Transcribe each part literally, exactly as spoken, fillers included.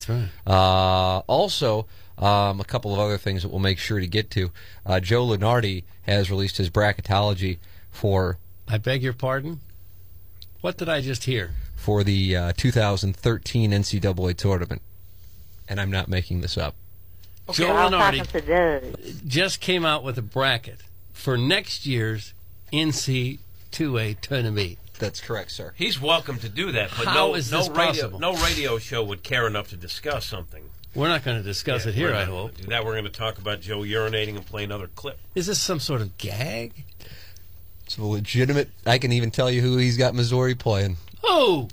That's right. Uh, also, um, a couple of other things that we'll make sure to get to. Uh, Joe Lunardi has released his bracketology for... I beg your pardon? What did I just hear? For the uh, two thousand thirteen N C double A tournament. And I'm not making this up. Okay, Joe Lunardi just came out with a bracket for next year's N C double A tournament. That's correct, sir. He's welcome to do that, but How no, is no this radio, possible? no radio show would care enough to discuss something. We're not going to discuss Yeah, it here, we're I not hope. gonna do that. We're going to talk about Joe urinating and play another clip. Is this some sort of gag? It's a legitimate... I can even tell you who he's got Missouri playing. Who?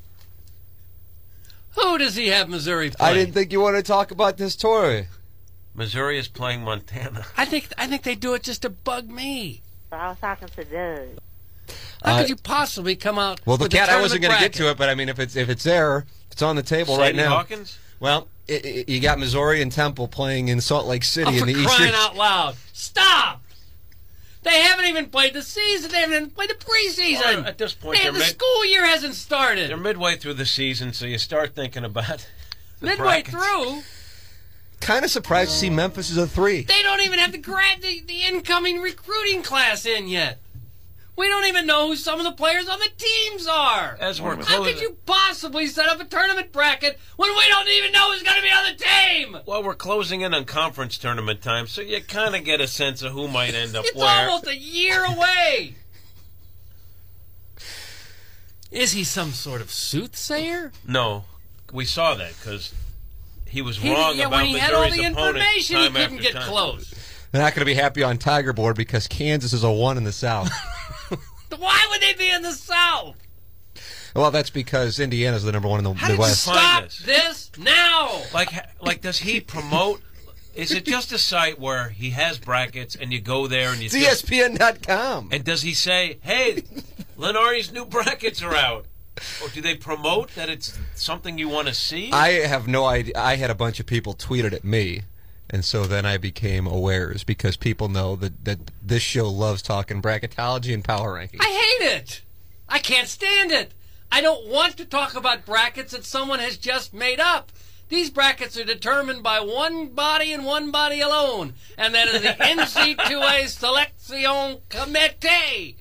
Who does he have Missouri playing? I didn't think you wanted to talk about this tour. Missouri is playing Montana. I think I think they do it just to bug me. I was talking to Doug. How Uh, could you possibly come out Well, the with cat, a I wasn't going to get to it, but I mean, if it's if it's there, if it's on the table right Sadie now. Hawkins? Well, it, it, you got Missouri and Temple playing in Salt Lake City Oh, in the for East. crying out loud. Stop! They haven't even played the season. They haven't even played the preseason. Well, at this point, They- they're the mid- school year hasn't started. They're midway through the season, so you start thinking about the Midway brackets. through, Kind of surprised to see Memphis as a three. they don't even have the grad the, the incoming recruiting class in yet. We don't even know who some of the players on the teams are. As we're How closing, could you possibly set up a tournament bracket when we don't even know who's going to be on the team? well, we're closing in on conference tournament time, so you kind of get a sense of who might end up It's where. almost a year away. Is he some sort of soothsayer? No, we saw that because he was He, wrong yeah, about when he had all Missouri's the opponent information, he time couldn't after get time. close. They're not going to be happy on Tiger Board because Kansas is a one in the South. Why would they be in the South? Well, that's because Indiana's the number one in the How did you Midwest. find Stop this? this now. Like, like, does he promote? Is it just a site where he has brackets and you go there and you It's E just, S P N dot com. and does he say, "Hey, Lenardi's new brackets are out," or do they promote that it's something you want to see? I have no idea. I had a bunch of people tweet it at me, and so then I became awares because people know that, that this show loves talking bracketology and power rankings. I hate it. I can't stand it. I don't want to talk about brackets that someone has just made up. These brackets are determined by one body and one body alone, and that is the N C double A Selection Committee.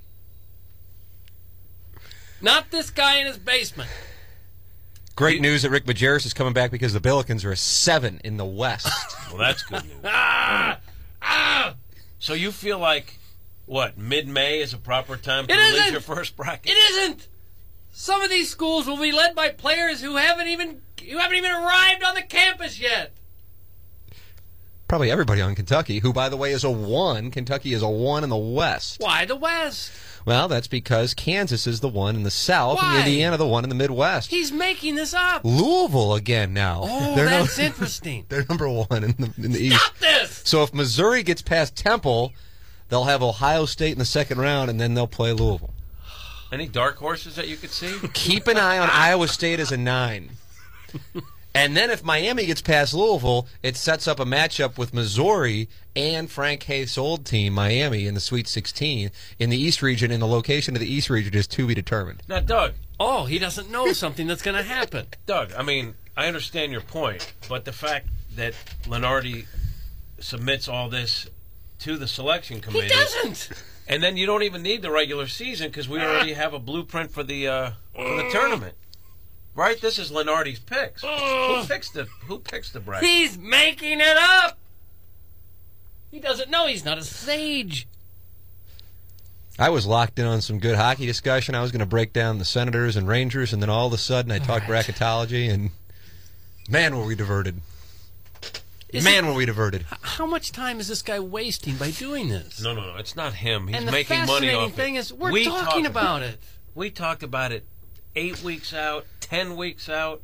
Not this guy in his basement. Great news that Rick Majerus is coming back because the Billikens are a seven in the West. Well, that's good news. Ah! Ah! So you feel like, what, mid-May is a proper time to It release isn't. your first bracket? It isn't. Some of these schools will be led by players who haven't even who haven't even arrived on the campus yet. Probably everybody on Kentucky, who, by the way, is a one. Kentucky is a one in the West. Why the West? Well, that's because Kansas is the one in the South Why? and Indiana the one in the Midwest. He's making this up. Louisville again now. Oh, They're that's no- interesting. They're number one in the, in the East. Stop this! So if Missouri gets past Temple, they'll have Ohio State in the second round, and then they'll play Louisville. Any dark horses that you could see? Keep an eye on Iowa State as a nine. And then if Miami gets past Louisville, it sets up a matchup with Missouri and Frank Haith's old team, Miami, in the Sweet sixteen in the East region, and the location of the East region is to be determined. Now, Doug, Oh, he doesn't know something that's going to happen. Doug, I mean, I understand your point, but the fact that Lenardi submits all this to the selection He committee, doesn't. and then you don't even need the regular season because we already have a blueprint for the uh, for the tournament, right? This is Lenardi's picks. Who picks the Who picks the bracket? He's making it up. He doesn't know. He's not a sage. I was locked in on some good hockey discussion. I was going to break down the Senators and Rangers, and then all of a sudden I talked right. bracketology, and man, were we diverted. Is man, it- were we diverted. H- How much time is this guy wasting by doing this? No, no, no. It's not him. He's and the making money fascinating off thing it. is, we're We talking talk- about it. We talked about it eight weeks out, ten weeks out,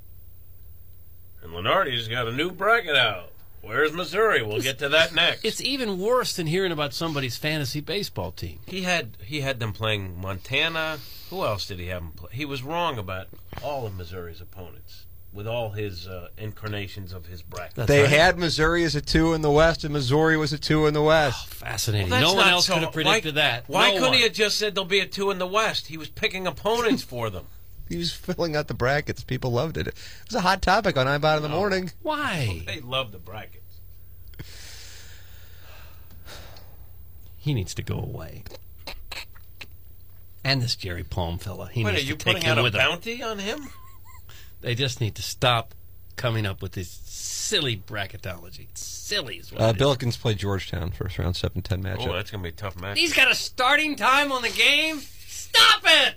and Lenardi's got a new bracket out. Where's Missouri? We'll get to that next. It's even worse than hearing about somebody's fantasy baseball team. He had he had them playing Montana. Who else did he have them play? He was wrong about all of Missouri's opponents with all his uh, incarnations of his bracket. That's They right. had Missouri as a two in the West, and Missouri was a two in the West. Fascinating. Well, that's no one not else so- could have predicted why, that. Why No couldn't one. he have just said there'll be a two in the West? He was picking opponents for them. He was filling out the brackets. People loved it. It was a hot topic on iBot in the morning. Why? They love the brackets. He needs to go away. And this Jerry Palm fella. He Wait, are needs you to take putting him out a with him. bounty on him? They just need to stop coming up with this silly bracketology. It's silly is what Uh, it is. Billikens play Georgetown first round seven ten matchup. Oh, that's going to be a tough match. He's got a starting time on the game? Stop it!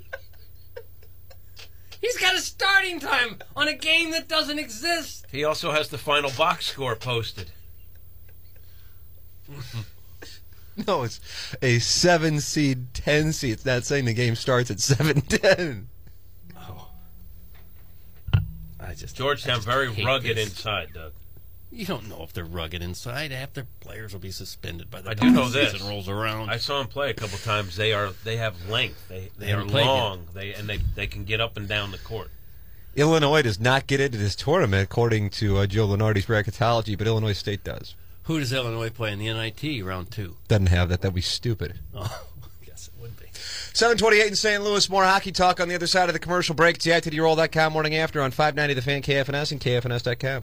He's got a starting time on a game that doesn't exist. He also has the final box score posted. No, it's a seven seed, ten seed. It's not saying the game starts at seven ten. Oh. I just Georgetown I just very hate rugged this. inside, Doug. You don't know if they're rugged inside. Half their players will be suspended by the I time do know the this. season rolls around. I saw him play a couple times. They are they have length. They they, They are haven't played yet. long. They and they they can get up and down the court. Illinois does not get into this tournament, according to uh, Joe Lenardi's bracketology, but Illinois State does. Who does Illinois play in the N I T round two? Doesn't have that. That'd be stupid. Oh, I guess it would be. seven twenty-eight in Saint Louis. More hockey talk on the other side of the commercial break. It's the I T D Roll dot com morning after on five ninety The Fan, K F N S, and K F N S dot com.